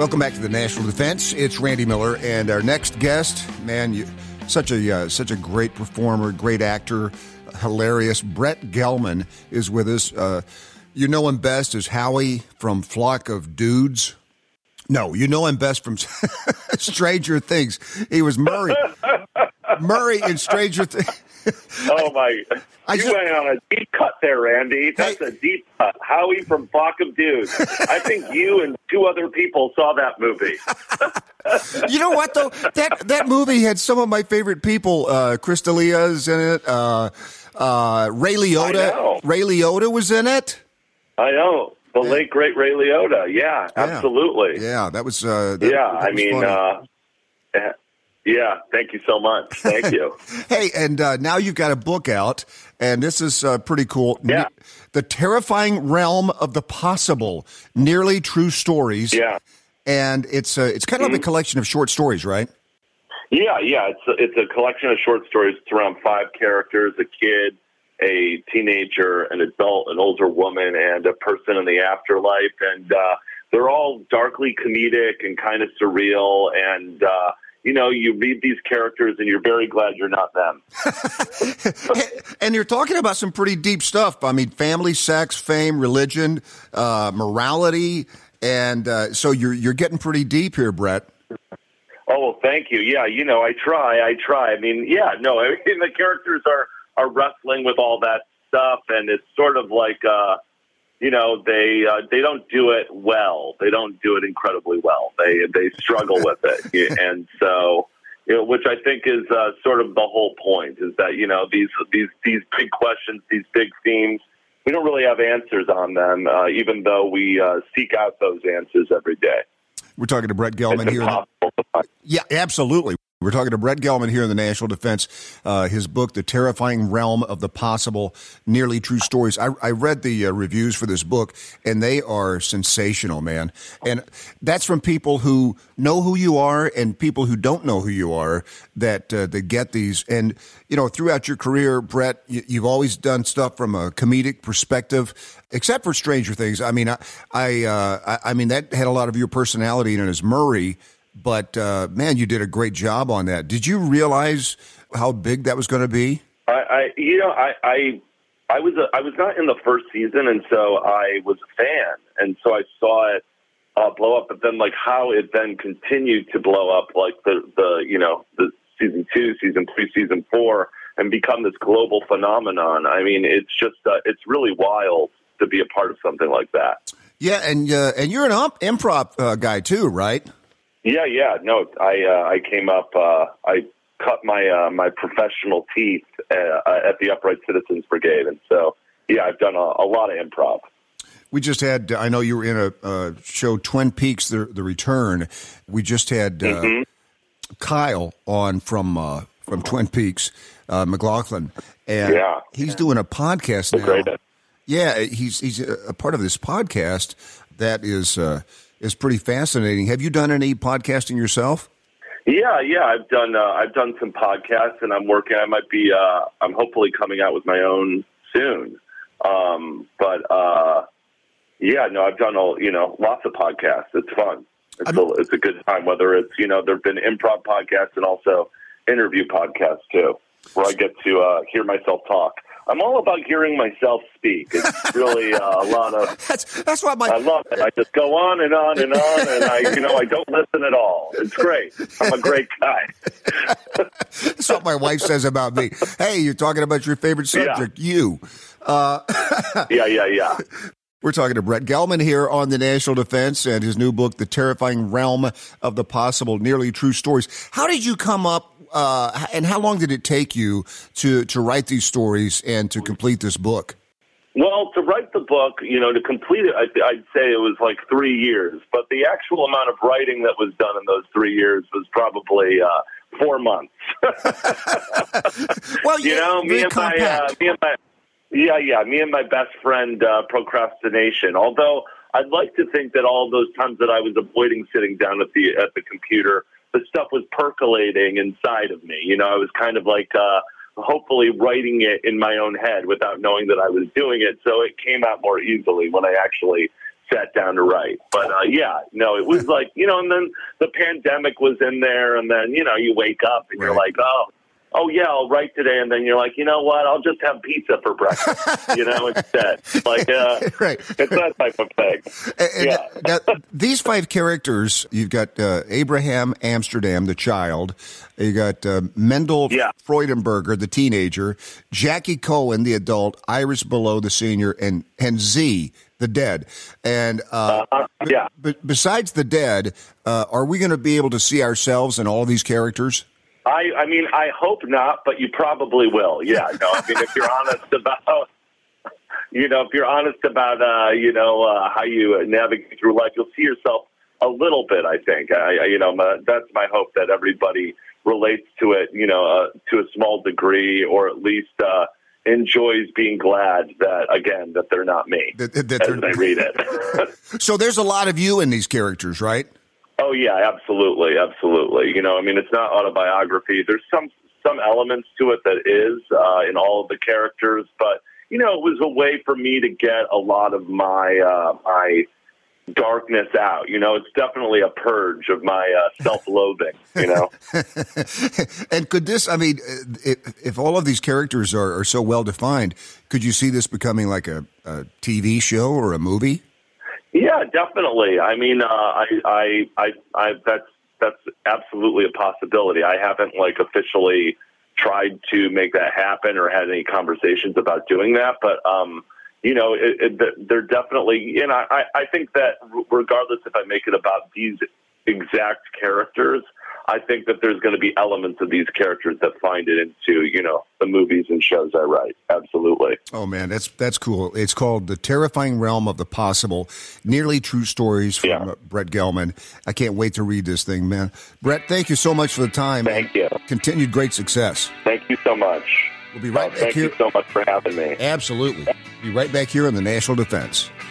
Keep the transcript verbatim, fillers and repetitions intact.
Welcome back to the National Defense. It's Randy Miller, and our next guest, man, you, such a uh, such a great performer, great actor, hilarious. Brett Gelman is with us. Uh, you know him best as Howie from Flock of Dudes. No, you know him best from Stranger Things. He was Murray. Murray in Stranger Things. Oh, my. I you just, went on a deep cut there, Randy. That's hey, a deep cut. Howie from Flock of Dudes. I think you and two other people saw that movie. You know what, though? That that movie had some of my favorite people. Uh, Chris D'Elia's in it. Uh, uh, Ray Liotta. Ray Liotta was in it. I know. The yeah. late, great Ray Liotta. Yeah, yeah. absolutely. Yeah, that was... Uh, that, yeah, that I was mean... Uh, yeah, thank you so much. Thank you. Hey, and uh, now you've got a book out, and this is uh, pretty cool. Yeah. The Terrifying Realm of the Possible, Nearly True Stories. Yeah. And it's uh, it's kind of mm-hmm. like a collection of short stories, right? Yeah, yeah. It's a, it's a collection of short stories. It's around five characters, a kid, a teenager, an adult, an older woman, and a person in the afterlife. And uh, they're all darkly comedic and kind of surreal. And, uh, you know, you read these characters and you're very glad you're not them. And you're talking about some pretty deep stuff. I mean, family, sex, fame, religion, uh, morality. And uh, so you're you're getting pretty deep here, Brett. Oh, well, thank you. Yeah, you know, I try. I try. I mean, yeah, no, I mean, the characters are, are wrestling with all that stuff. And it's sort of like, uh, you know, they uh, they don't do it well. They don't do it incredibly well. They they struggle with it, and so you know, which I think is uh, sort of the whole point is that you know these these these big questions, these big themes, we don't really have answers on them, uh, even though we uh, seek out those answers every day. We're talking to Brett Gelman it's here. Impossible to find. Yeah, absolutely. We're talking to Brett Gelman here in the National Defense. Uh, his book, The Terrifying Realm of the Possible, Nearly True Stories. I, I read the uh, reviews for this book, and they are sensational, man. And that's from people who know who you are and people who don't know who you are that uh, that get these. And, you know, throughout your career, Brett, you, you've always done stuff from a comedic perspective, except for Stranger Things. I mean, I, I, uh, I, I mean, that had a lot of your personality in it as Murray. But, uh, man, you did a great job on that. Did you realize how big that was going to be? I, I you know, I, I, I was a, I was not in the first season, and so I was a fan, and so I saw it uh, blow up. But then, like, how it then continued to blow up, like the, the you know, the season two, season three, season four, and become this global phenomenon. I mean, it's just, uh, it's really wild to be a part of something like that. Yeah, and uh, and you're an ump- improv uh, guy too, right? Yeah, yeah. No, I uh, I came up. Uh, I cut my uh, my professional teeth uh, at the Upright Citizens Brigade, and so yeah, I've done a, a lot of improv. We just had. I know you were in a uh, show, Twin Peaks: The The Return. We just had uh, mm-hmm. Kyle on from uh, from Twin Peaks, uh, McLaughlin, and yeah. he's doing a podcast now. Great. Yeah, he's he's a part of this podcast that is. Uh, is pretty fascinating. Have you done any podcasting yourself? Yeah, yeah, I've done. Uh, I've done some podcasts, and I'm working. I might be. Uh, I'm hopefully coming out with my own soon. Um, but uh, yeah, no, I've done all. You know, lots of podcasts. It's fun. It's a, it's a good time. Whether it's you know, there've been improv podcasts and also interview podcasts too, where I get to uh, hear myself talk. I'm all about hearing myself speak. It's really uh, a lot of. That's that's what my. I love it. I just go on and on and on, and I, you know, I don't listen at all. It's great. I'm a great guy. That's what my wife says about me. Hey, you're talking about your favorite subject, yeah. you. Uh, yeah, yeah, yeah. We're talking to Brett Gelman here on the National Defense and his new book, The Terrifying Realm of the Possible, Nearly True Stories. How did you come up? Uh, and how long did it take you to, to write these stories and to complete this book? Well, to write the book, you know, to complete it, I'd, I'd say it was like three years. But the actual amount of writing that was done in those three years was probably uh, four months. Well, you know, me and, my, uh, me and my, yeah, yeah, me and my best friend, uh, procrastination. Although I'd like to think that all those times that I was avoiding sitting down at the at the computer, the stuff was percolating inside of me. You know, I was kind of like uh, hopefully writing it in my own head without knowing that I was doing it. So it came out more easily when I actually sat down to write. But uh, yeah, no, it was like, you know, and then the pandemic was in there, and then, you know, you wake up and right. you're like, oh, oh yeah, I'll write today, and then you're like, you know what, I'll just have pizza for breakfast, you know, instead. Like, uh, right. it's that type of thing. And yeah. Now, these five characters, you've got uh, Abraham Amsterdam, the child. You got uh, Mendel yeah. Freudenberger, the teenager. Jackie Cohen, the adult. Iris Below, the senior, and and Z, the dead. And uh, uh, yeah. b- besides the dead, uh, are we going to be able to see ourselves in all these characters? I, I mean, I hope not, but you probably will. Yeah, no, I mean, if you're honest about, you know, if you're honest about, uh, you know, uh, how you navigate through life, you'll see yourself a little bit, I think. I, you know, my, that's my hope, that everybody relates to it, you know, uh, to a small degree, or at least uh, enjoys being glad that, again, that they're not me that, that as they read it. So there's a lot of you in these characters, right? Oh yeah, absolutely, absolutely. You know, I mean, it's not autobiography. There's some some elements to it that is uh, in all of the characters, but you know, it was a way for me to get a lot of my uh, my darkness out. You know, it's definitely a purge of my uh, self-loathing. You know, and could this? I mean, if, if all of these characters are, are so well defined, could you see this becoming like a, a T V show or a movie? Yeah, definitely. I mean, uh, I, I, I, I, that's that's absolutely a possibility. I haven't like officially tried to make that happen or had any conversations about doing that, but um, you know, it, it, they're definitely. And I, I think that regardless if I make it about these exact characters, I think that there's going to be elements of these characters that find it into, you know, the movies and shows I write. Absolutely. Oh, man, that's that's cool. It's called The Terrifying Realm of the Possible, Nearly True Stories from yeah. Brett Gelman. I can't wait to read this thing, man. Brett, thank you so much for the time. Thank you. Continued great success. Thank you so much. We'll be right oh, back thank here. Thank you so much for having me. Absolutely. Be right back here on the National Defense.